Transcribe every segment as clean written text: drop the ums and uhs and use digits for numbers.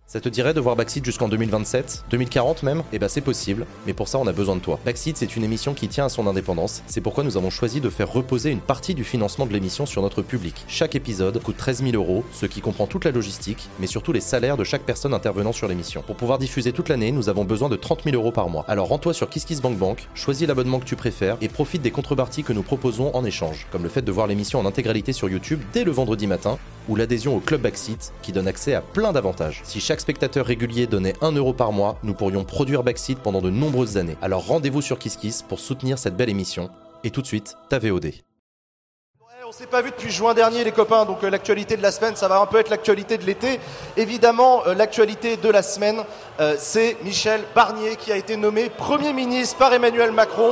Ça te dirait de voir Backseat jusqu'en 2027, 2040 même? Eh ben c'est possible, mais pour ça on a besoin de toi. Backseat, c'est une émission qui tient à son indépendance, c'est pourquoi nous avons choisi de faire reposer une partie du financement de l'émission sur notre public. Chaque épisode coûte 13 000 €, ce qui comprend toute la logistique, mais surtout les salaires de chaque personne intervenant sur l'émission. Pour pouvoir diffuser toute l'année, nous avons besoin de 30 000 € par mois. Alors rends-toi sur KissKissBankBank, choisis l'abonnement que tu préfères et profite des contreparties que nous proposons en échange, comme le fait de voir l'émission en intégralité sur YouTube dès le vendredi matin, ou l'adhésion au Club Backseat qui donne accès à plein d'avantages. Si chaque spectateur régulier donnait 1 € par mois, nous pourrions produire Backseat pendant de nombreuses années. Alors rendez-vous sur KissKiss pour soutenir cette belle émission. Et tout de suite, ta VOD. On s'est pas vu depuis juin dernier les copains, donc l'actualité de la semaine, ça va un peu être l'actualité de l'été. Évidemment, l'actualité de la semaine, c'est Michel Barnier qui a été nommé Premier ministre par Emmanuel Macron.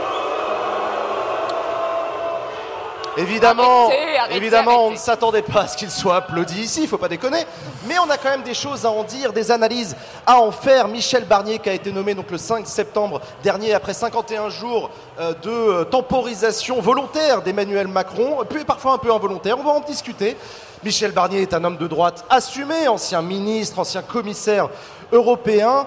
Évidemment, on ne s'attendait pas à ce qu'il soit applaudi ici, il faut pas déconner. Mais on a quand même des choses à en dire, des analyses à en faire. Michel Barnier qui a été nommé donc le 5 septembre dernier après 51 jours de temporisation volontaire d'Emmanuel Macron, puis parfois un peu involontaire, on va en discuter. Michel Barnier est un homme de droite assumé, ancien ministre, ancien commissaire européen.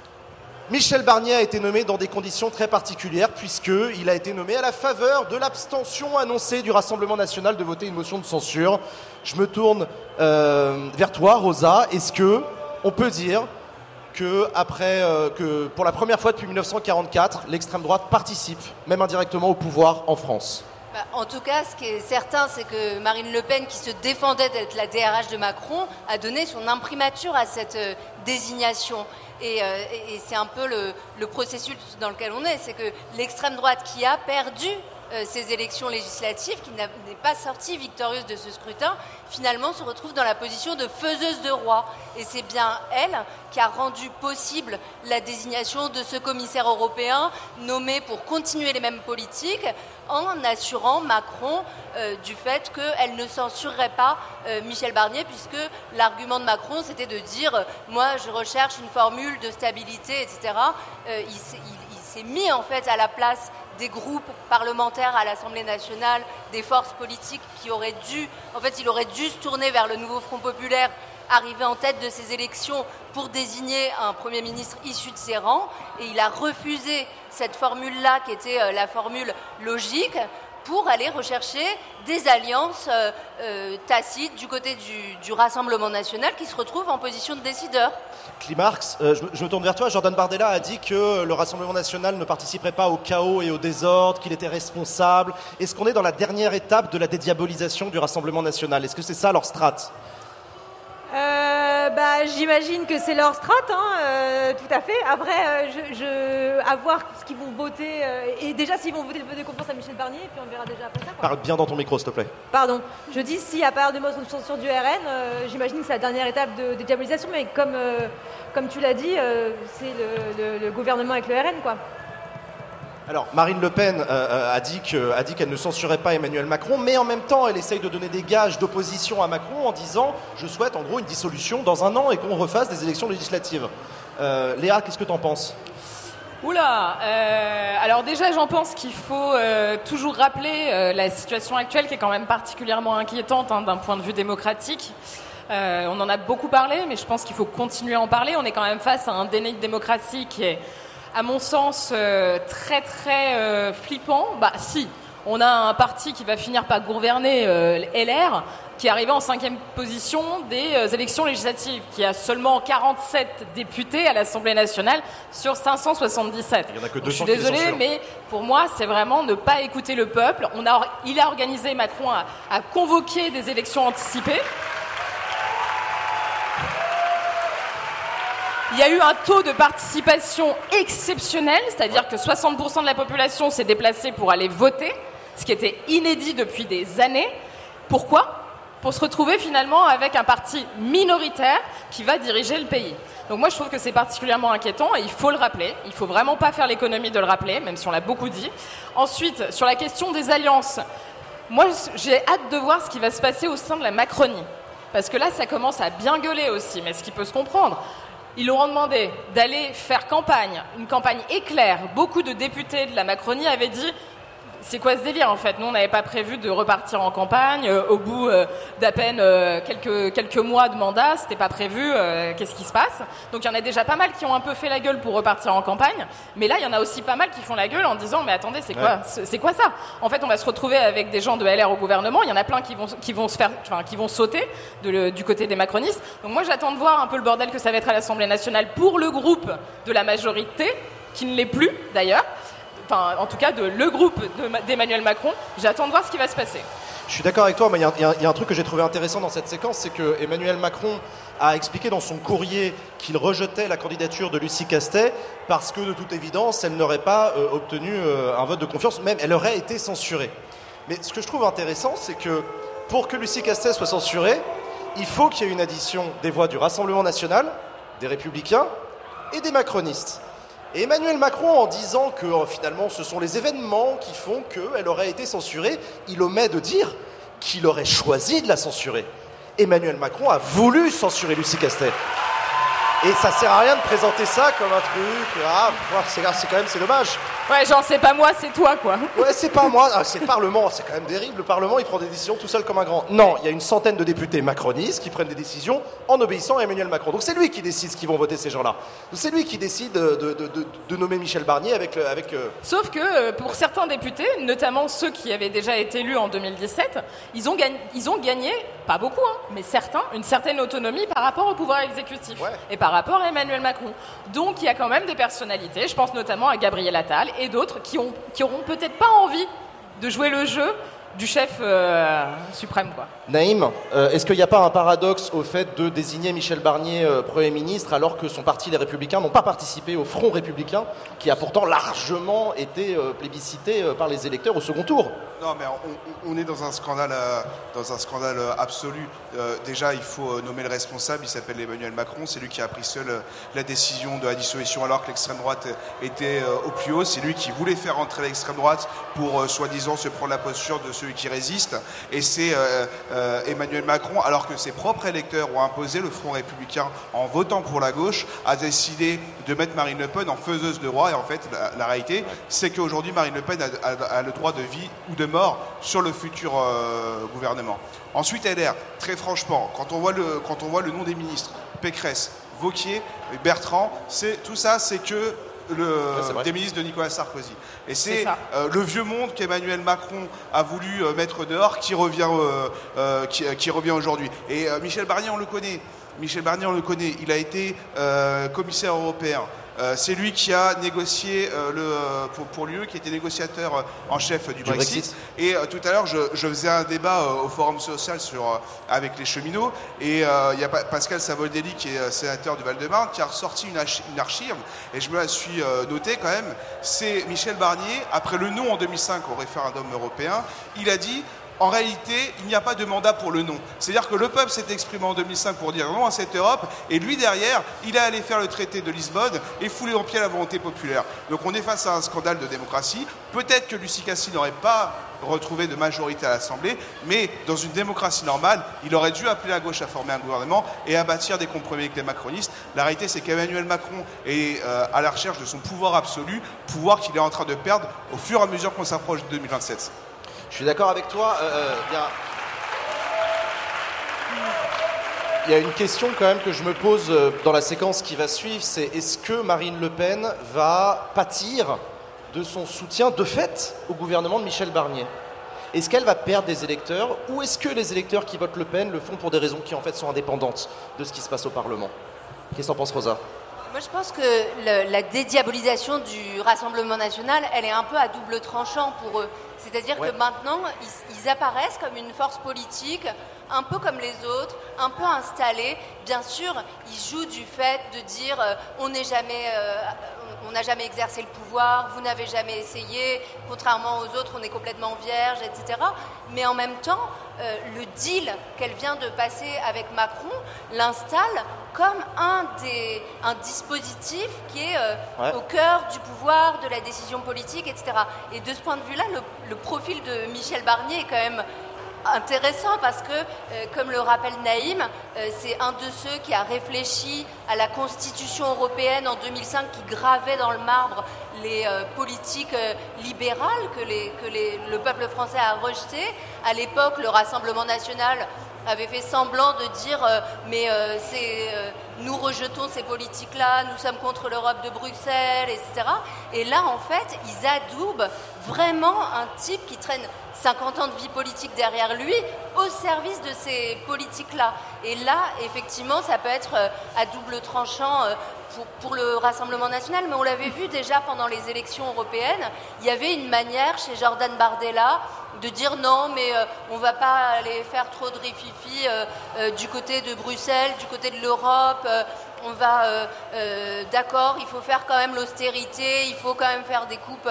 Michel Barnier a été nommé dans des conditions très particulières puisqu'il a été nommé à la faveur de l'abstention annoncée du Rassemblement national de voter une motion de censure. Je me tourne vers toi, Rosa. Est-ce que on peut dire que pour la première fois depuis 1944, l'extrême droite participe, même indirectement, au pouvoir en France? En tout cas, ce qui est certain, c'est que Marine Le Pen, qui se défendait d'être la DRH de Macron, a donné son imprimatur à cette désignation. Et c'est un peu le processus dans lequel on est, c'est que l'extrême droite qui a perdu ces élections législatives, qui n'est pas sortie victorieuse de ce scrutin, finalement se retrouve dans la position de faiseuse de roi. Et c'est bien elle qui a rendu possible la désignation de ce commissaire européen nommé pour continuer les mêmes politiques, en assurant Macron du fait qu'elle ne censurerait pas Michel Barnier, puisque l'argument de Macron, c'était de dire « moi, je recherche une formule de stabilité, etc. » Il s'est mis en fait à la place des groupes parlementaires à l'Assemblée nationale, des forces politiques qui auraient dû... En fait, il aurait dû se tourner vers le nouveau Front populaire, arriver en tête de ces élections pour désigner un Premier ministre issu de ses rangs. Et il a refusé cette formule-là, qui était la formule logique, pour aller rechercher des alliances tacites du côté du Rassemblement national qui se retrouve en position de décideur. Climarx, je me tourne vers toi. Jordan Bardella a dit que le Rassemblement national ne participerait pas au chaos et au désordre, qu'il était responsable. Est-ce qu'on est dans la dernière étape de la dédiabolisation du Rassemblement national? Est-ce que c'est ça leur strate? J'imagine que c'est leur strat, tout à fait. Après, à voir ce qu'ils vont voter, et déjà s'ils vont voter le vote de confiance à Michel Barnier, et puis on verra déjà après ça. Parle bien dans ton micro, s'il te plaît. Pardon, je dis si à part de motion de censure du RN, j'imagine que c'est la dernière étape de diabolisation, mais comme tu l'as dit, c'est le gouvernement avec le RN, quoi. Alors, Marine Le Pen a dit qu'elle ne censurait pas Emmanuel Macron, mais en même temps, elle essaye de donner des gages d'opposition à Macron en disant « je souhaite en gros une dissolution dans un an et qu'on refasse des élections législatives ». Léa, qu'est-ce que t'en penses ? Alors déjà, j'en pense qu'il faut toujours rappeler la situation actuelle qui est quand même particulièrement inquiétante d'un point de vue démocratique. On en a beaucoup parlé, mais je pense qu'il faut continuer à en parler. On est quand même face à un déni de démocratie qui est, à mon sens, très très flippant. Si, on a un parti qui va finir par gouverner, LR, qui est arrivé en 5e position des élections législatives, qui a seulement 47 députés à l'Assemblée nationale sur 577. Il y en a que 200. Je suis désolée, mais pour moi, c'est vraiment ne pas écouter le peuple. Il a organisé, Macron a convoqué des élections anticipées. Il y a eu un taux de participation exceptionnel, c'est-à-dire que 60% de la population s'est déplacée pour aller voter, ce qui était inédit depuis des années. Pourquoi ? Pour se retrouver finalement avec un parti minoritaire qui va diriger le pays. Donc moi je trouve que c'est particulièrement inquiétant et il faut le rappeler. Il ne faut vraiment pas faire l'économie de le rappeler, même si on l'a beaucoup dit. Ensuite, sur la question des alliances, moi j'ai hâte de voir ce qui va se passer au sein de la Macronie. Parce que là ça commence à bien gueuler aussi, mais ce qui peut se comprendre. Ils leur ont demandé d'aller faire campagne, une campagne éclair. Beaucoup de députés de la Macronie avaient dit c'est quoi ce délire en fait? Nous, on n'avait pas prévu de repartir en campagne. Au bout d'à peine quelques mois de mandat, c'était pas prévu. Qu'est-ce qui se passe? Donc il y en a déjà pas mal qui ont un peu fait la gueule pour repartir en campagne. Mais là, il y en a aussi pas mal qui font la gueule en disant mais attendez, c'est quoi ça? En fait, on va se retrouver avec des gens de LR au gouvernement. Il y en a plein qui vont sauter du côté des macronistes. Donc moi, j'attends de voir un peu le bordel que ça va être à l'Assemblée nationale pour le groupe de la majorité, qui ne l'est plus d'ailleurs. Enfin, en tout cas, le groupe d'Emmanuel Macron. J'attends de voir ce qui va se passer. Je suis d'accord avec toi, mais il y a un truc que j'ai trouvé intéressant dans cette séquence, c'est que Emmanuel Macron a expliqué dans son courrier qu'il rejetait la candidature de Lucie Castet parce que, de toute évidence, elle n'aurait pas obtenu un vote de confiance, même elle aurait été censurée. Mais ce que je trouve intéressant, c'est que pour que Lucie Castet soit censurée, il faut qu'il y ait une addition des voix du Rassemblement national, des Républicains et des macronistes. Et Emmanuel Macron, en disant que finalement ce sont les événements qui font qu'elle aurait été censurée, il omet de dire qu'il aurait choisi de la censurer. Emmanuel Macron a voulu censurer Lucie Castet. Et ça sert à rien de présenter ça comme un truc, c'est dommage. Ouais, genre c'est pas moi, c'est toi quoi. Ouais, c'est pas moi, c'est le Parlement, c'est quand même terrible. Le Parlement, il prend des décisions tout seul comme un grand. Non, il y a une centaine de députés macronistes qui prennent des décisions en obéissant à Emmanuel Macron. Donc c'est lui qui décide ce qu'ils vont voter, ces gens-là. Donc c'est lui qui décide de nommer Michel Barnier avec... Sauf que pour certains députés, notamment ceux qui avaient déjà été élus en 2017, ils ont gagné, pas beaucoup, mais certains, une certaine autonomie par rapport au pouvoir exécutif et par rapport à Emmanuel Macron. Donc il y a quand même des personnalités, je pense notamment à Gabriel Attal et d'autres qui auront peut-être pas envie de jouer le jeu du chef suprême, quoi. Naïm, est-ce qu'il n'y a pas un paradoxe au fait de désigner Michel Barnier Premier ministre alors que son parti, les Républicains, n'ont pas participé au Front républicain qui a pourtant largement été plébiscité par les électeurs au second tour? Non, mais on est dans un scandale absolu. Déjà, il faut nommer le responsable. Il s'appelle Emmanuel Macron. C'est lui qui a pris seul la décision de la dissolution alors que l'extrême droite était au plus haut. C'est lui qui voulait faire entrer l'extrême droite pour soi-disant se prendre la posture de celui qui résiste. Et c'est Emmanuel Macron, alors que ses propres électeurs ont imposé le Front républicain en votant pour la gauche, a décidé de mettre Marine Le Pen en faiseuse de roi. Et en fait, la réalité, c'est qu'aujourd'hui, Marine Le Pen a le droit de vie ou de mort sur le futur gouvernement. Ensuite, LR, très franchement, quand on voit le nom des ministres, Pécresse, Wauquiez, Bertrand, tout ça, c'est que des ministres de Nicolas Sarkozy. Et c'est le vieux monde qu'Emmanuel Macron a voulu mettre dehors qui revient aujourd'hui. Et Michel Barnier, on le connaît. Il a été commissaire européen. C'est lui qui a négocié pour l'UE, qui était négociateur en chef du Brexit. Et tout à l'heure, je faisais un débat au Forum social avec les cheminots. Et il y a Pascal Savoldelli, qui est sénateur du Val-de-Marne, qui a ressorti une archive. Et je me la suis noté quand même. C'est Michel Barnier, après le non en 2005 au référendum européen, il a dit... En réalité, il n'y a pas de mandat pour le non. C'est-à-dire que le peuple s'est exprimé en 2005 pour dire non à cette Europe, et lui, derrière, il est allé faire le traité de Lisbonne et fouler en pied la volonté populaire. Donc on est face à un scandale de démocratie. Peut-être que Lucie Castet n'aurait pas retrouvé de majorité à l'Assemblée, mais dans une démocratie normale, il aurait dû appeler la gauche à former un gouvernement et à bâtir des compromis avec les macronistes. La réalité, c'est qu'Emmanuel Macron est à la recherche de son pouvoir absolu, pouvoir qu'il est en train de perdre au fur et à mesure qu'on s'approche de 2027. Je suis d'accord avec toi. Il y a une question quand même que je me pose dans la séquence qui va suivre, c'est est-ce que Marine Le Pen va pâtir de son soutien de fait au gouvernement de Michel Barnier? Est-ce qu'elle va perdre des électeurs ou est-ce que les électeurs qui votent Le Pen le font pour des raisons qui en fait sont indépendantes de ce qui se passe au Parlement? Qu'est-ce que t'en penses, Rosa? Moi, je pense que la dédiabolisation du Rassemblement national, elle est un peu à double tranchant pour eux. C'est-à-dire que maintenant, ils apparaissent comme une force politique, un peu comme les autres, un peu installés. Bien sûr, ils jouent du fait de dire on n'a jamais exercé le pouvoir, vous n'avez jamais essayé, contrairement aux autres, on est complètement vierge, etc. Mais en même temps, le deal qu'elle vient de passer avec Macron l'installe comme un dispositif qui est au cœur du pouvoir, de la décision politique, etc. Et de ce point de vue-là, le profil de Michel Barnier est quand même intéressant parce que, comme le rappelle Naïm, c'est un de ceux qui a réfléchi à la Constitution européenne en 2005 qui gravait dans le marbre les politiques libérales que le peuple français a rejetées. À l'époque, le Rassemblement national avait fait semblant de dire nous rejetons ces politiques-là, nous sommes contre l'Europe de Bruxelles, etc. Et là, en fait, ils adoubent vraiment un type qui traîne 50 ans de vie politique derrière lui au service de ces politiques-là. Et là, effectivement, ça peut être à double tranchant pour le Rassemblement national, mais on l'avait vu déjà pendant les élections européennes. Il y avait une manière chez Jordan Bardella de dire non, mais on ne va pas aller faire trop de rififi du côté de Bruxelles, du côté de l'Europe. On va, d'accord, il faut faire quand même l'austérité, il faut quand même faire des coupes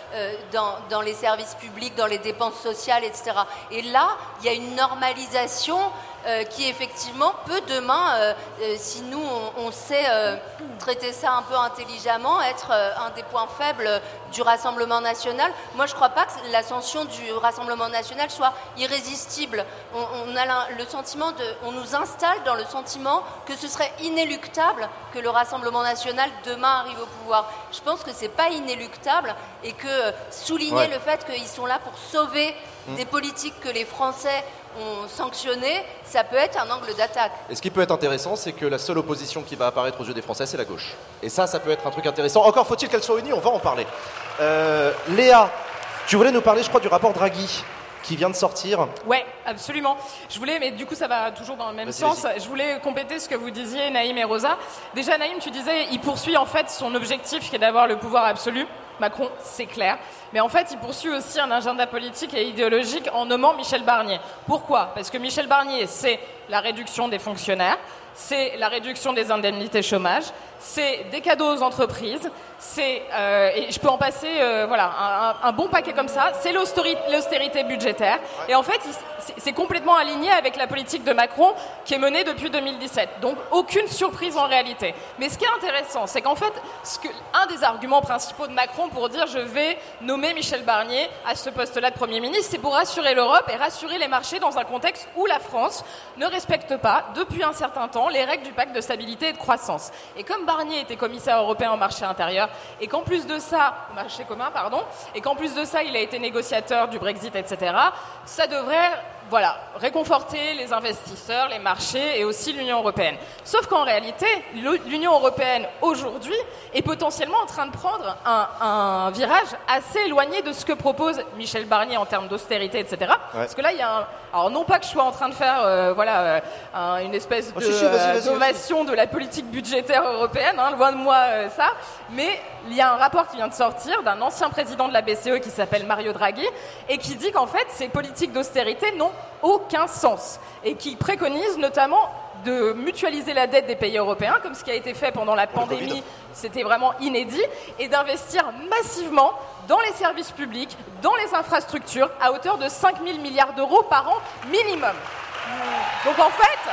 dans les services publics, dans les dépenses sociales, etc. Et là, il y a une normalisation qui effectivement peut demain, si nous on sait traiter ça un peu intelligemment, être un des points faibles du Rassemblement national. Moi je ne crois pas que l'ascension du Rassemblement national soit irrésistible. On a le sentiment on nous installe dans le sentiment que ce serait inéluctable que le Rassemblement national demain arrive au pouvoir. Je pense que c'est pas inéluctable et que souligner le fait qu'ils sont là pour sauver des politiques que les Français ont sanctionnées, ça peut être un angle d'attaque. Et ce qui peut être intéressant, c'est que la seule opposition qui va apparaître aux yeux des Français, c'est la gauche. Et ça peut être un truc intéressant. Encore faut-il qu'elle soit unie, on va en parler. Léa, tu voulais nous parler, je crois, du rapport Draghi qui vient de sortir. Ouais, absolument. Je voulais, mais du coup ça va toujours dans le même sens, je voulais compléter ce que vous disiez, Naïm et Rosa. Déjà, Naïm, tu disais, il poursuit en fait son objectif qui est d'avoir le pouvoir absolu. Macron, c'est clair. Mais en fait, il poursuit aussi un agenda politique et idéologique en nommant Michel Barnier. Pourquoi ? Parce que Michel Barnier, c'est la réduction des fonctionnaires, c'est la réduction des indemnités chômage, c'est des cadeaux aux entreprises, c'est, et je peux en passer, un bon paquet comme ça, c'est l'austérité budgétaire. Et en fait, c'est complètement aligné avec la politique de Macron qui est menée depuis 2017. Donc, aucune surprise en réalité. Mais ce qui est intéressant, c'est qu'en fait, un des arguments principaux de Macron pour dire je vais nommer Michel Barnier à ce poste-là de Premier ministre, c'est pour rassurer l'Europe et rassurer les marchés dans un contexte où la France ne respecte pas, depuis un certain temps, les règles du pacte de stabilité et de croissance. Et comme Barnier était commissaire européen au marché intérieur, et qu'en plus de ça, marché commun, pardon, et qu'en plus de ça, il a été négociateur du Brexit, etc., ça devrait réconforter les investisseurs, les marchés et aussi l'Union européenne. Sauf qu'en réalité, l'Union européenne aujourd'hui est potentiellement en train de prendre un virage assez éloigné de ce que propose Michel Barnier en termes d'austérité, etc. Ouais. Parce que là, il y a alors non pas que je sois en train de faire une espèce d'ovation de la politique budgétaire européenne, loin de moi ça, mais il y a un rapport qui vient de sortir d'un ancien président de la BCE qui s'appelle Mario Draghi et qui dit qu'en fait, ces politiques d'austérité n'ont aucun sens et qui préconise notamment de mutualiser la dette des pays européens, comme ce qui a été fait pendant la pandémie, c'était vraiment inédit, et d'investir massivement dans les services publics, dans les infrastructures, à hauteur de 5 000 milliards d'euros par an minimum. Donc en fait,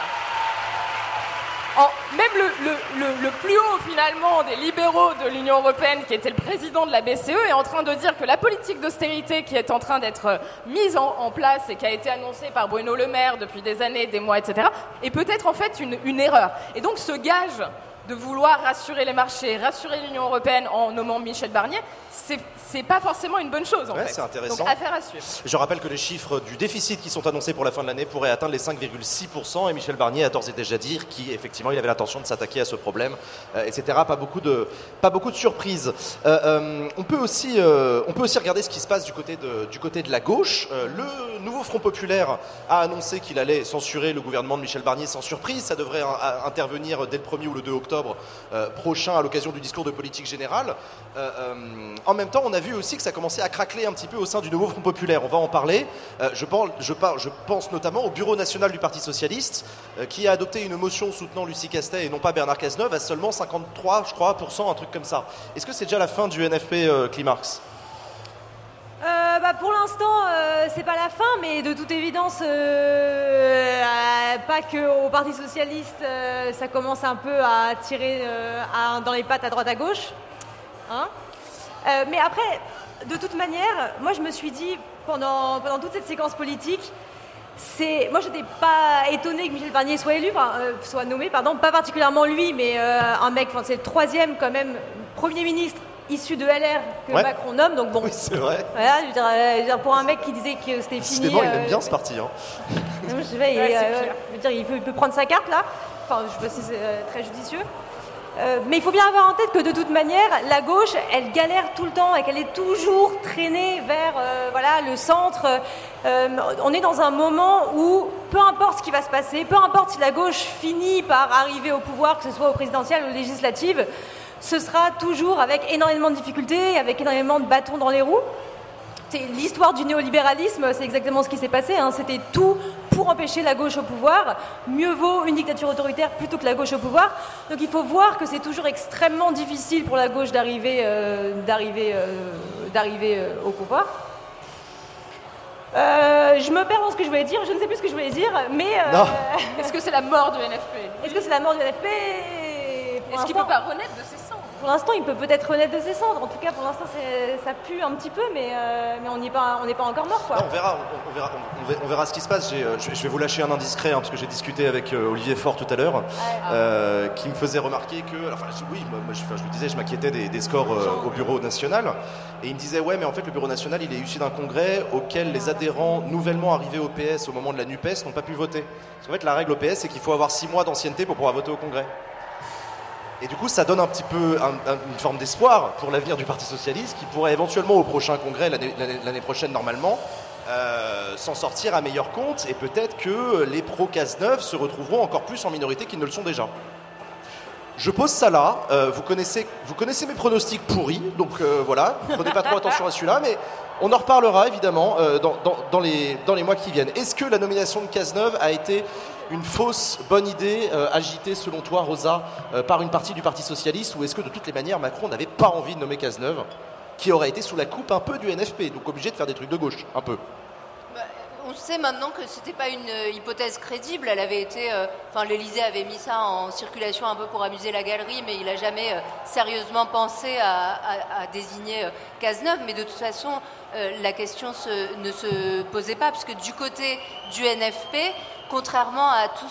même le plus haut finalement des libéraux de l'Union européenne, qui était le président de la BCE, est en train de dire que la politique d'austérité qui est en train d'être mise en place et qui a été annoncée par Bruno Le Maire depuis des années, des mois, etc., est peut-être en fait une erreur. Et donc ce gage de vouloir rassurer les marchés, rassurer l'Union européenne en nommant Michel Barnier, c'est pas forcément une bonne chose en fait. C'est intéressant. Donc affaire à suivre. Je rappelle que les chiffres du déficit qui sont annoncés pour la fin de l'année pourraient atteindre les 5,6% et Michel Barnier a d'ores et déjà dit qu'effectivement il avait l'intention de s'attaquer à ce problème, etc. Pas beaucoup de surprises. On peut aussi regarder ce qui se passe du côté de la gauche. Le nouveau Front Populaire a annoncé qu'il allait censurer le gouvernement de Michel Barnier sans surprise. Ça devrait intervenir dès le 1er ou le 2 octobre prochain à l'occasion du discours de politique générale. En même temps, on a vu aussi que ça commençait à craqueler un petit peu au sein du nouveau Front Populaire. On va en parler. Je pense notamment au Bureau national du Parti Socialiste qui a adopté une motion soutenant Lucie Castet et non pas Bernard Cazeneuve à seulement 53, je crois, %, un truc comme ça. Est-ce que c'est déjà la fin du NFP, Climarx ? Pour l'instant, c'est pas la fin, mais de toute évidence, pas qu'au Parti Socialiste, ça commence un peu à tirer dans les pattes à droite à gauche. Mais après, de toute manière, moi je me suis dit, pendant toute cette séquence politique, Moi, je n'étais pas étonnée que Michel Barnier soit élu, soit nommé, pardon, pas particulièrement lui, mais un mec, c'est le troisième quand même Premier ministre issu de LR que Macron nomme, donc bon. Oui, c'est vrai. Voilà, je veux dire, pour un mec qui disait que c'était fini. Décidément, il aime bien ce parti. Hein. Je veux dire, il peut prendre sa carte là. Enfin, je sais pas si c'est très judicieux. Mais il faut bien avoir en tête que de toute manière, la gauche, elle galère tout le temps et qu'elle est toujours traînée vers le centre. On est dans un moment où, peu importe ce qui va se passer, peu importe si la gauche finit par arriver au pouvoir, que ce soit aux présidentielles ou aux législatives, ce sera toujours avec énormément de difficultés, avec énormément de bâtons dans les roues. L'histoire du néolibéralisme, c'est exactement ce qui s'est passé. Hein. C'était tout pour empêcher la gauche au pouvoir. Mieux vaut une dictature autoritaire plutôt que la gauche au pouvoir. Donc il faut voir que c'est toujours extrêmement difficile pour la gauche d'arriver au pouvoir. Je me perds dans ce que je voulais dire. Je ne sais plus ce que je voulais dire, mais... Est-ce que c'est la mort du NFP? Est-ce que c'est la mort du NFP? Est-ce qu'il ne peut pas renaître de ses cendres? Pour l'instant, il peut peut-être renaître de ses cendres. En tout cas, pour l'instant, ça pue un petit peu, mais on n'est pas encore mort, quoi. Non, on verra ce qui se passe. Je vais vous lâcher un indiscret, parce que j'ai discuté avec Olivier Faure tout à l'heure, qui me faisait remarquer que... je lui disais, je m'inquiétais des scores au Bureau national. Et il me disait, ouais, mais en fait, le Bureau national, il est issu d'un congrès auquel les adhérents nouvellement arrivés au PS au moment de la NUPES n'ont pas pu voter. Parce qu'en fait, la règle au PS, c'est qu'il faut avoir 6 mois d'ancienneté pour pouvoir voter au congrès. Et du coup, ça donne un petit peu une forme d'espoir pour l'avenir du Parti Socialiste qui pourrait éventuellement au prochain congrès, l'année prochaine normalement, s'en sortir à meilleur compte et peut-être que les pro-Cazeneuve se retrouveront encore plus en minorité qu'ils ne le sont déjà. Je pose ça là, vous connaissez mes pronostics pourris, donc voilà, prenez pas trop attention à celui-là, mais on en reparlera évidemment dans les mois qui viennent. Est-ce que la nomination de Cazeneuve a été une fausse bonne idée agitée selon toi, Rosa, par une partie du Parti Socialiste, ou est-ce que de toutes les manières Macron n'avait pas envie de nommer Cazeneuve, qui aurait été sous la coupe un peu du NFP, donc obligé de faire des trucs de gauche, un peu? On sait maintenant que c'était pas une hypothèse crédible. Elle avait été, l'Élysée avait mis ça en circulation un peu pour amuser la galerie, mais il a jamais sérieusement pensé à désigner Cazeneuve. Mais de toute façon, la question ne se posait pas, parce que du côté du NFP, contrairement à tout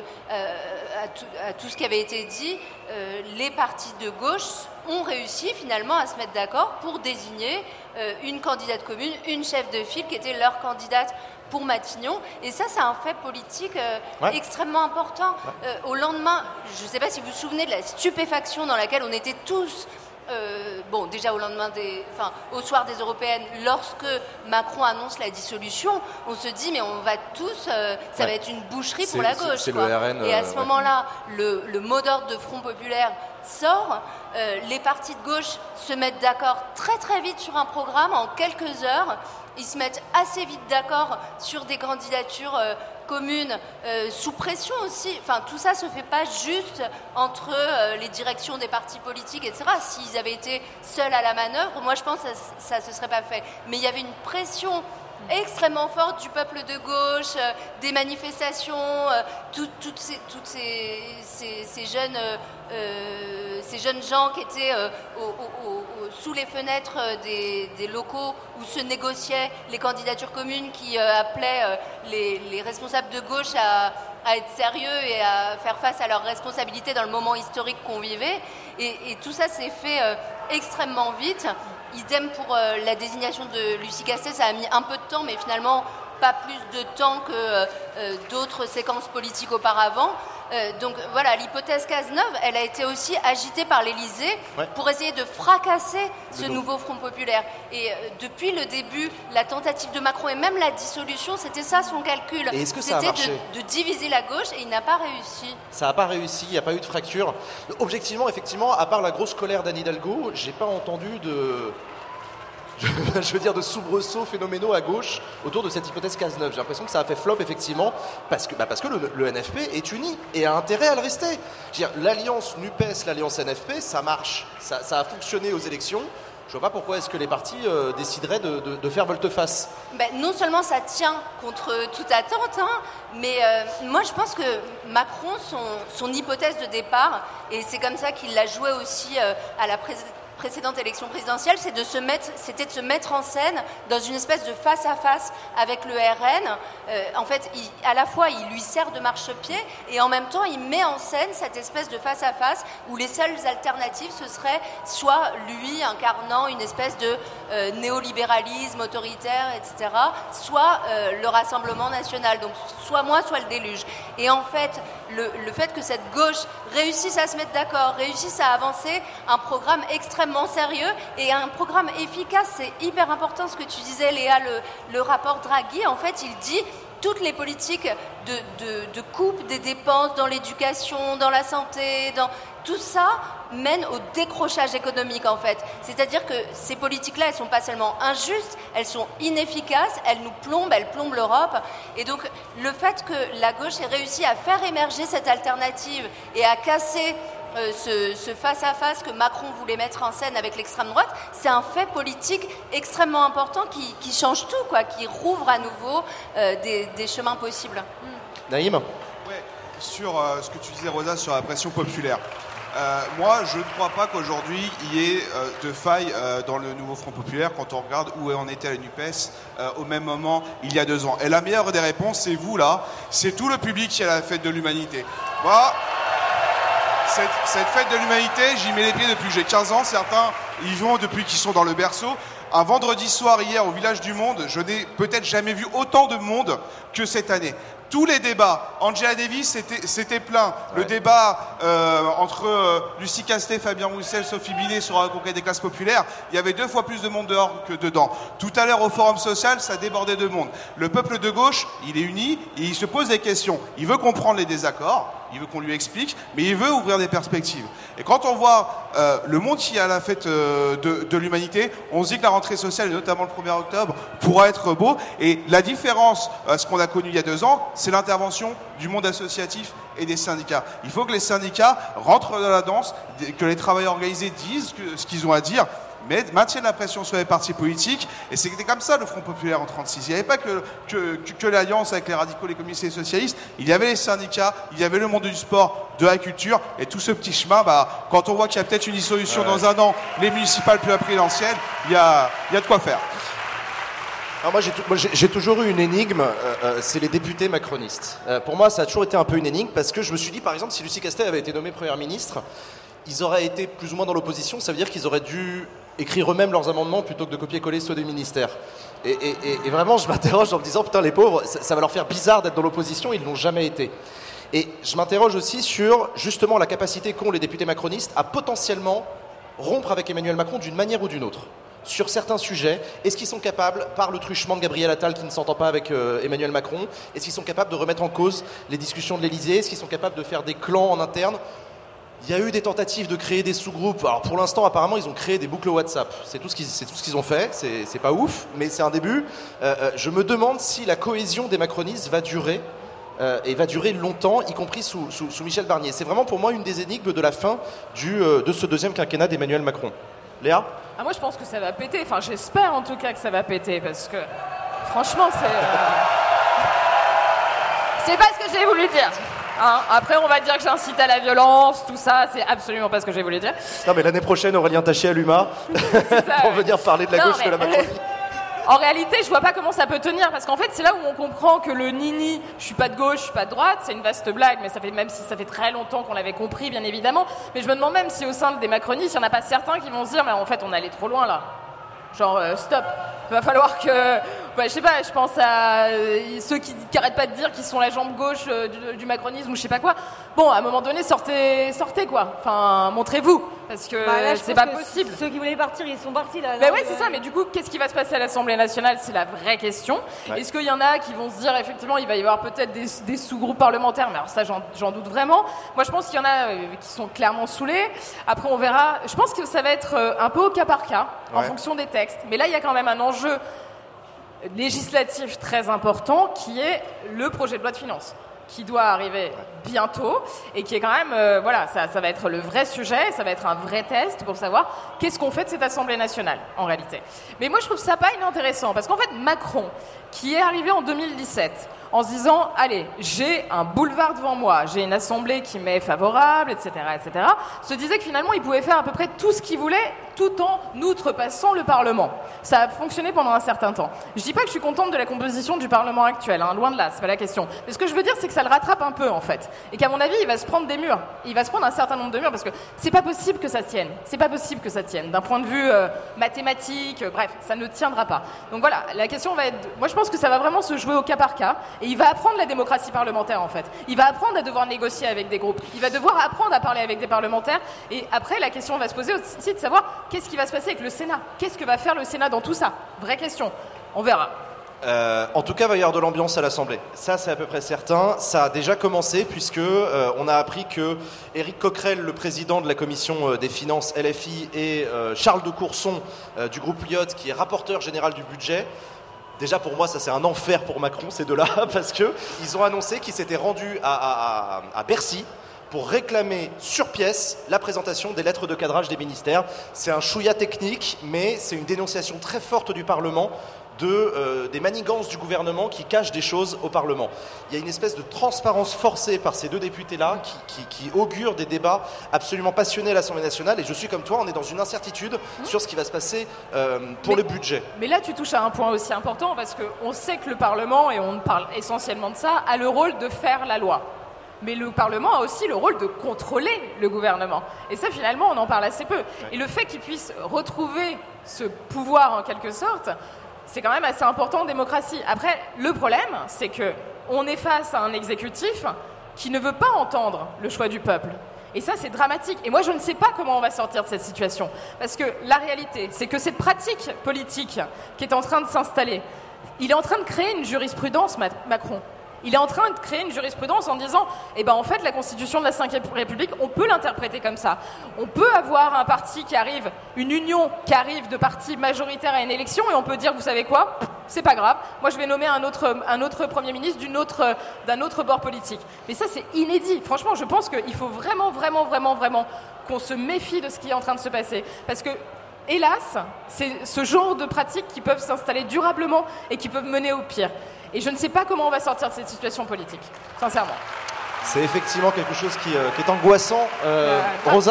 ce qui avait été dit, les partis de gauche ont réussi finalement à se mettre d'accord pour désigner une candidate commune, une chef de file qui était leur candidate pour Matignon. Et ça, c'est un fait politique extrêmement important. Au lendemain, je ne sais pas si vous vous souvenez de la stupéfaction dans laquelle on était tous, déjà au soir des Européennes, lorsque Macron annonce la dissolution, on se dit mais on va tous, ça va être une boucherie pour la gauche. C'est le RN, et à ce moment-là, le mot d'ordre de Front Populaire sort, les partis de gauche se mettent d'accord très très vite sur un programme en quelques heures. Ils se mettent assez vite d'accord sur des candidatures communes, sous pression aussi. Enfin, tout ça se fait pas juste entre les directions des partis politiques, etc. S'ils avaient été seuls à la manœuvre, moi je pense que ça se serait pas fait. Mais il y avait une pression extrêmement forte du peuple de gauche, des manifestations, toutes ces jeunes gens qui étaient sous les fenêtres des locaux où se négociaient les candidatures communes, qui appelaient les responsables de gauche à être sérieux et à faire face à leurs responsabilités dans le moment historique qu'on vivait. Et tout ça s'est fait extrêmement vite. Idem pour la désignation de Lucie Castet, ça a mis un peu de temps, mais finalement pas plus de temps que d'autres séquences politiques auparavant. Donc voilà, l'hypothèse Cazeneuve, elle a été aussi agitée par l'Élysée pour essayer de fracasser ce nouveau Front Populaire. Et depuis le début, la tentative de Macron et même la dissolution, c'était ça son calcul. Et est-ce que ça a marché ? C'était de diviser la gauche, et il n'a pas réussi. Ça n'a pas réussi, il n'y a pas eu de fracture. Objectivement, effectivement, à part la grosse colère d'Anne Hidalgo, j'ai pas entendu de soubresauts phénoménaux à gauche autour de cette hypothèse Cazeneuve. J'ai l'impression que ça a fait flop, effectivement, parce que le NFP est uni et a intérêt à le rester. Je veux dire, l'alliance NUPES, l'alliance NFP, ça marche. Ça a fonctionné aux élections. Je vois pas pourquoi est-ce que les partis décideraient de faire volte-face. Non seulement ça tient contre toute attente, mais moi je pense que Macron, son hypothèse de départ, et c'est comme ça qu'il l'a joué aussi à la précédente élection présidentielle, c'était de se mettre en scène dans une espèce de face-à-face avec le RN. En fait, à la fois, il lui sert de marchepied et en même temps, il met en scène cette espèce de face-à-face où les seules alternatives, ce serait soit lui incarnant une espèce de néolibéralisme autoritaire, etc., soit le Rassemblement national. Donc, soit moi, soit le déluge. Et en fait, le fait que cette gauche réussisse à se mettre d'accord, réussisse à avancer un programme extrêmement sérieux et un programme efficace, c'est hyper important ce que tu disais, Léa, le rapport Draghi, en fait, il dit toutes les politiques de coupe des dépenses dans l'éducation, dans la santé, tout ça mène au décrochage économique, en fait. C'est-à-dire que ces politiques-là, elles sont pas seulement injustes, elles sont inefficaces, elles plombent l'Europe. Et donc, le fait que la gauche ait réussi à faire émerger cette alternative et à casser ce face-à-face que Macron voulait mettre en scène avec l'extrême droite, c'est un fait politique extrêmement important qui change tout, quoi, qui rouvre à nouveau des chemins possibles. Naïm ? Ouais, sur ce que tu disais, Rosa, sur la pression populaire. Moi, je ne crois pas qu'aujourd'hui, il y ait de faille dans le nouveau Front populaire quand on regarde où on était à la NUPES au même moment, il y a 2 ans. Et la meilleure des réponses, c'est vous, là. C'est tout le public qui est à la fête de l'humanité. Moi, cette fête de l'humanité, j'y mets les pieds depuis que j'ai 15 ans. Certains y vont depuis qu'ils sont dans le berceau. Un vendredi soir, hier, au Village du Monde, je n'ai peut-être jamais vu autant de monde que cette année. Tous les débats, Angela Davis, c'était plein. Le débat entre Lucie Castet, Fabien Roussel, Sophie Binet sur la conquête des classes populaires, il y avait 2 fois plus de monde dehors que dedans. Tout à l'heure au Forum social, ça débordait de monde. Le peuple de gauche, il est uni et il se pose des questions. Il veut comprendre les désaccords, il veut qu'on lui explique, mais il veut ouvrir des perspectives. Et quand on voit le monde qui est à la fête de l'humanité, on se dit que la rentrée sociale, et notamment le 1er octobre, pourra être beau. Et la différence, ce qu'on a connu il y a 2 ans, c'est l'intervention du monde associatif et des syndicats. Il faut que les syndicats rentrent dans la danse, que les travailleurs organisés disent ce qu'ils ont à dire, mais maintiennent la pression sur les partis politiques. Et c'était comme ça le Front populaire en 1936. Il n'y avait pas que l'alliance avec les radicaux, les communistes et les socialistes. Il y avait les syndicats, il y avait le monde du sport, de la culture. Et tout ce petit chemin, quand on voit qu'il y a peut-être une dissolution dans 1 an, les municipales puis la présidentielle, il y a de quoi faire. Alors moi, j'ai toujours eu une énigme, c'est les députés macronistes. Pour moi, ça a toujours été un peu une énigme, parce que je me suis dit, par exemple, si Lucie Castet avait été nommée Première ministre, ils auraient été plus ou moins dans l'opposition, ça veut dire qu'ils auraient dû écrire eux-mêmes leurs amendements plutôt que de copier-coller ceux des ministères. Et vraiment, je m'interroge en me disant, putain, les pauvres, ça va leur faire bizarre d'être dans l'opposition, ils ne l'ont jamais été. Et je m'interroge aussi sur, justement, la capacité qu'ont les députés macronistes à potentiellement rompre avec Emmanuel Macron d'une manière ou d'une autre. Sur certains sujets, est-ce qu'ils sont capables, par le truchement de Gabriel Attal qui ne s'entend pas avec Emmanuel Macron, est-ce qu'ils sont capables de remettre en cause les discussions de l'Élysée, est-ce qu'ils sont capables de faire des clans en interne ? Il y a eu des tentatives de créer des sous-groupes. Alors pour l'instant, apparemment, ils ont créé des boucles WhatsApp. C'est tout ce qu'ils ont fait. C'est pas ouf, mais c'est un début. Je me demande si la cohésion des macronistes va durer, et va durer longtemps, y compris sous Michel Barnier. C'est vraiment pour moi une des énigmes de la fin de ce 2e quinquennat d'Emmanuel Macron. Léa ? Moi, je pense que ça va péter. Enfin, j'espère en tout cas que ça va péter, parce que franchement, c'est pas ce que j'ai voulu dire. Après, on va dire que j'incite à la violence, tout ça, c'est absolument pas ce que j'ai voulu dire. Non, mais l'année prochaine, Aurélien Taché à l'UMA pour venir parler de la gauche de la Macronie. En réalité, je vois pas comment ça peut tenir, parce qu'en fait, c'est là où on comprend que le nini, je suis pas de gauche, je suis pas de droite, c'est une vaste blague, mais même si ça fait très longtemps qu'on l'avait compris, bien évidemment. Mais je me demande même si au sein des macronistes, il y en a pas certains qui vont se dire, mais en fait, on allait trop loin là. Genre, stop. Il va falloir que... je sais pas, je pense à ceux qui arrêtent pas de dire qu'ils sont la jambe gauche du macronisme ou je sais pas quoi. Bon, à un moment donné, sortez quoi. Enfin, montrez-vous. Parce que là, c'est pas possible. Ceux qui voulaient partir, ils sont partis là. Mais ouais, c'est ça. Mais du coup, qu'est-ce qui va se passer à l'Assemblée nationale ? C'est la vraie question. Ouais. Est-ce qu'il y en a qui vont se dire, effectivement, il va y avoir peut-être des sous-groupes parlementaires ? Mais alors ça, j'en doute vraiment. Moi, je pense qu'il y en a qui sont clairement saoulés. Après, on verra. Je pense que ça va être un peu au cas par cas, en fonction des textes. Mais là, il y a quand même un enjeu législatif très important qui est le projet de loi de finances qui doit arriver bientôt et qui est quand même, ça va être le vrai sujet, ça va être un vrai test pour savoir qu'est-ce qu'on fait de cette Assemblée nationale, en réalité. Mais moi, je trouve ça pas inintéressant, parce qu'en fait, Macron, qui est arrivé en 2017, en se disant, allez, j'ai un boulevard devant moi, j'ai une assemblée qui m'est favorable, etc., se disait que finalement, il pouvait faire à peu près tout ce qu'il voulait, tout en outrepassant le Parlement. Ça a fonctionné pendant un certain temps. Je dis pas que je suis contente de la composition du Parlement actuel, hein, loin de là, c'est pas la question. Mais ce que je veux dire, c'est que ça le rattrape un peu, en fait. Et qu'à mon avis, il va se prendre des murs. Il va se prendre un certain nombre de murs, parce que c'est pas possible que ça tienne. C'est pas possible que ça tienne. D'un point de vue mathématique, bref, ça ne tiendra pas. Donc voilà, la question va être... Moi, je pense que ça va vraiment se jouer au cas par cas. Et il va apprendre la démocratie parlementaire, en fait. Il va apprendre à devoir négocier avec des groupes. Il va devoir apprendre à parler avec des parlementaires. Et après, la question va se poser aussi de savoir qu'est-ce qui va se passer avec le Sénat. Qu'est-ce que va faire le Sénat dans tout ça? Vraie question. On verra. En tout cas, il va y avoir de l'ambiance à l'Assemblée. Ça, c'est à peu près certain. Ça a déjà commencé puisque on a appris que Éric Coquerel, le président de la commission des finances LFI, et Charles de Courson du groupe Lyot, qui est rapporteur général du budget. Déjà, pour moi, ça c'est un enfer pour Macron, ces deux-là, parce qu'ils ont annoncé qu'ils s'étaient rendus à Bercy pour réclamer sur pièce la présentation des lettres de cadrage des ministères. C'est un chouïa technique, mais c'est une dénonciation très forte du Parlement des manigances du gouvernement qui cachent des choses au Parlement. Il y a une espèce de transparence forcée par ces deux députés-là qui augure des débats absolument passionnés à l'Assemblée nationale. Et je suis comme toi, on est dans une incertitude sur ce qui va se passer pour le budget. Mais là, tu touches à un point aussi important, parce qu'on sait que le Parlement, et on parle essentiellement de ça, a le rôle de faire la loi. Mais le Parlement a aussi le rôle de contrôler le gouvernement. Et ça, finalement, on en parle assez peu. Et le fait qu'il puisse retrouver ce pouvoir, en quelque sorte, c'est quand même assez important en démocratie. Après, le problème, c'est qu'on est face à un exécutif qui ne veut pas entendre le choix du peuple. Et ça, c'est dramatique. Et moi, je ne sais pas comment on va sortir de cette situation. Parce que la réalité, c'est que cette pratique politique qui est en train de s'installer, il est en train de créer une jurisprudence, Macron. Il est en train de créer une jurisprudence en disant, en fait, la Constitution de la Ve République, on peut l'interpréter comme ça. On peut avoir un parti qui arrive, une union qui arrive de partis majoritaires à une élection, et on peut dire, vous savez quoi, c'est pas grave, moi je vais nommer un autre Premier ministre d'un autre bord politique. Mais ça, c'est inédit. Franchement, je pense qu'il faut vraiment qu'on se méfie de ce qui est en train de se passer. Parce que, hélas, c'est ce genre de pratiques qui peuvent s'installer durablement et qui peuvent mener au pire. Et je ne sais pas comment on va sortir de cette situation politique, sincèrement. C'est effectivement quelque chose qui est angoissant. Rosa ?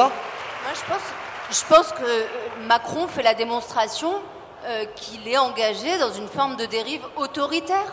Moi, je pense que Macron fait la démonstration qu'il est engagé dans une forme de dérive autoritaire.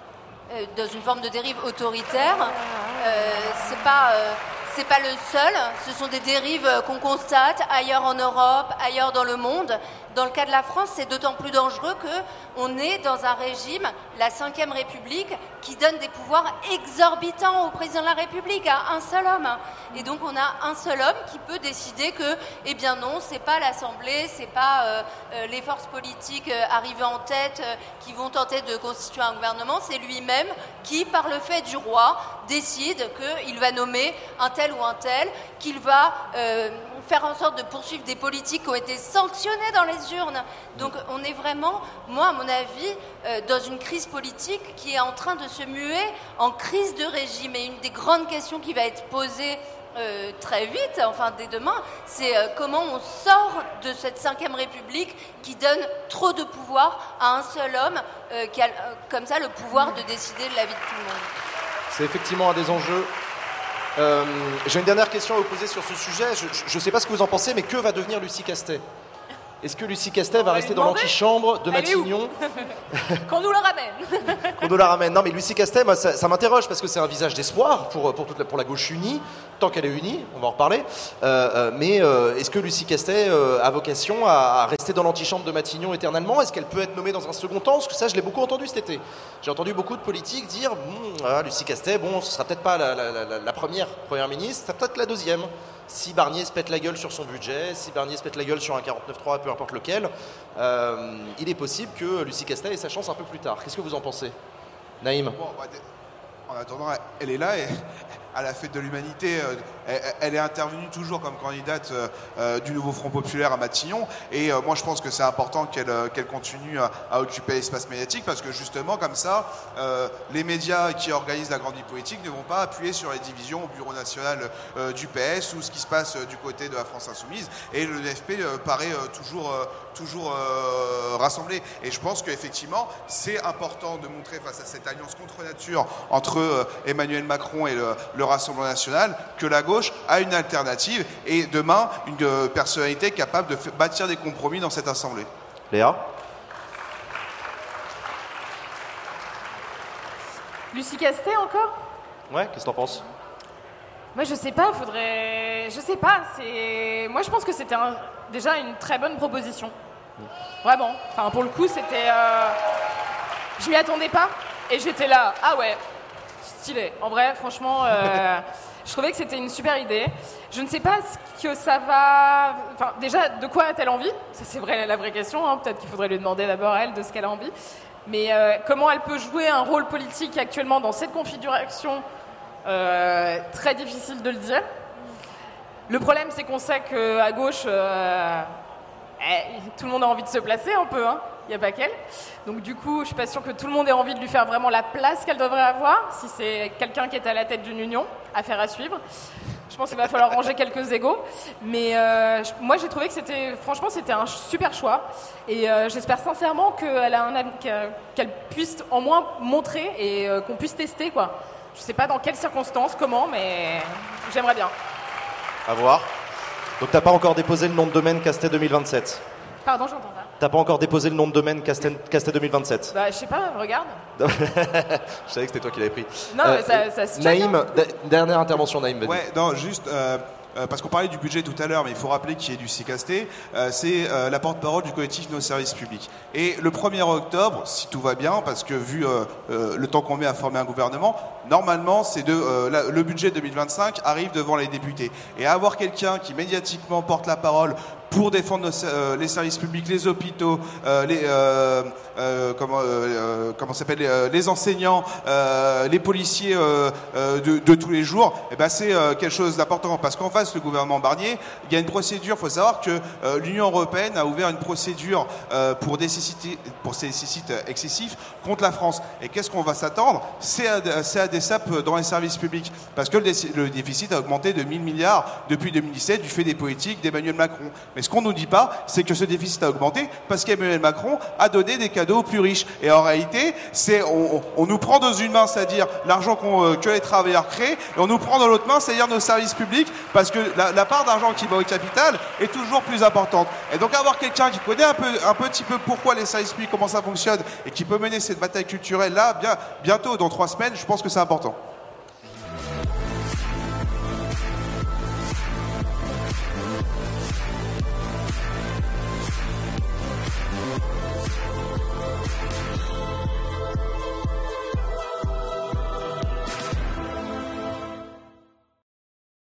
C'est pas le seul. Ce sont des dérives qu'on constate ailleurs en Europe, ailleurs dans le monde. Dans le cas de la France, c'est d'autant plus dangereux qu'on est dans un régime, la Ve République, qui donne des pouvoirs exorbitants au président de la République, à un seul homme. Et donc on a un seul homme qui peut décider que, non, c'est pas l'Assemblée, c'est pas les forces politiques arrivées en tête qui vont tenter de constituer un gouvernement, c'est lui-même qui, par le fait du roi, décide qu'il va nommer un tel ou un tel, qu'il va faire en sorte de poursuivre des politiques qui ont été sanctionnées dans les urnes. Donc on est vraiment, moi à mon avis, dans une crise politique qui est en train de se muer en crise de régime. Et une des grandes questions qui va être posée très vite, enfin dès demain, c'est comment on sort de cette Ve République qui donne trop de pouvoir à un seul homme qui a comme ça le pouvoir de décider de la vie de tout le monde. C'est effectivement un des enjeux. J'ai une dernière question à vous poser sur ce sujet. Je ne sais pas ce que vous en pensez, mais que va devenir Lucie Castet ? Est-ce que Lucie Castet va rester dans l'antichambre de Matignon ? Qu'on nous la ramène. Qu'on nous la ramène. Non, mais Lucie Castet, moi, ça m'interroge parce que c'est un visage d'espoir pour la gauche unie, tant qu'elle est unie, on va en reparler. Mais est-ce que Lucie Castet a vocation à rester dans l'antichambre de Matignon éternellement ? Est-ce qu'elle peut être nommée dans un second temps ? Parce que ça, je l'ai beaucoup entendu cet été. J'ai entendu beaucoup de politiques dire Lucie Castet, ce sera peut-être pas la première ministre, c'est peut-être la deuxième. Si Barnier se pète la gueule sur son budget, si Barnier se pète la gueule sur un 49.3, peu importe lequel, il est possible que Lucie Castet ait sa chance un peu plus tard. Qu'est-ce que vous en pensez ? Naïm ? En attendant, elle est là et à la fête de l'humanité. Elle est intervenue toujours comme candidate du nouveau Front Populaire à Matignon. Et moi, je pense que c'est important qu'elle continue à occuper l'espace médiatique parce que justement, comme ça, les médias qui organisent la grande vie politique ne vont pas appuyer sur les divisions au bureau national du PS ou ce qui se passe du côté de la France Insoumise. Et le NFP paraît toujours rassemblé. Et je pense qu'effectivement, c'est important de montrer face à cette alliance contre nature entre Emmanuel Macron et le Rassemblement national que la gauche a une alternative et demain une personnalité capable de bâtir des compromis dans cette assemblée. Léa ? Lucie Castet encore ? Ouais, qu'est-ce que t'en penses ? Moi, je sais pas, Je sais pas, moi, je pense que c'était déjà une très bonne proposition. Vraiment. Enfin, pour le coup, c'était... Je m'y attendais pas. Et j'étais là, ah ouais, stylé. En vrai, franchement, je trouvais que c'était une super idée. Je ne sais pas ce que ça va... Enfin, déjà, de quoi a-t-elle envie ? Ça, c'est la vraie question. Hein. Peut-être qu'il faudrait lui demander d'abord à elle de ce qu'elle a envie. Mais comment elle peut jouer un rôle politique actuellement dans cette configuration ? Très difficile de le dire. Le problème, c'est qu'on sait qu'à gauche, tout le monde a envie de se placer un peu, hein. Il n'y a pas qu'elle. Donc du coup, je suis pas sûre que tout le monde ait envie de lui faire vraiment la place qu'elle devrait avoir, si c'est quelqu'un qui est à la tête d'une union, affaire à suivre. Je pense qu'il va falloir ranger quelques égos. Mais moi, j'ai trouvé que c'était un super choix. Et j'espère sincèrement qu'elle puisse au moins montrer et qu'on puisse tester, quoi. Je sais pas dans quelles circonstances, comment, mais j'aimerais bien. À voir. Donc t'as pas encore déposé le nom de domaine Castet 2027 ? Pardon, j'entends pas. T'as pas encore déposé le nom de domaine Castet 2027 ? Bah, je sais pas, regarde. Je savais que c'était toi qui l'avais pris. Non, mais ça se Naïm, hein. Dernière intervention, Naïm. Vas-y. Ouais, non, juste... parce qu'on parlait du budget tout à l'heure, mais il faut rappeler qui est Lucie Castet, c'est la porte-parole du collectif Nos Services Publics. Et le 1er octobre, si tout va bien, parce que vu le temps qu'on met à former un gouvernement, normalement, le budget 2025 arrive devant les députés. Et avoir quelqu'un qui médiatiquement porte la parole pour défendre les services publics, les hôpitaux, les enseignants, les policiers de tous les jours, et ben c'est quelque chose d'important parce qu'en face le gouvernement Barnier, il y a une procédure. Il faut savoir que l'Union européenne a ouvert une procédure pour des déficits excessifs contre la France. Et qu'est-ce qu'on va s'attendre ? C'est à des sapes dans les services publics parce que le déficit a augmenté de 1000 milliards depuis 2017 du fait des politiques d'Emmanuel Macron. Mais ce qu'on nous dit pas, c'est que ce déficit a augmenté parce qu'Emmanuel Macron a donné des cadeaux aux plus riches. Et en réalité, on nous prend dans une main, c'est-à-dire l'argent que les travailleurs créent, et on nous prend dans l'autre main, c'est-à-dire nos services publics, parce que la part d'argent qui va au capital est toujours plus importante. Et donc avoir quelqu'un qui connaît un petit peu pourquoi les services publics, comment ça fonctionne, et qui peut mener cette bataille culturelle là, bientôt, dans 3 semaines, je pense que c'est important.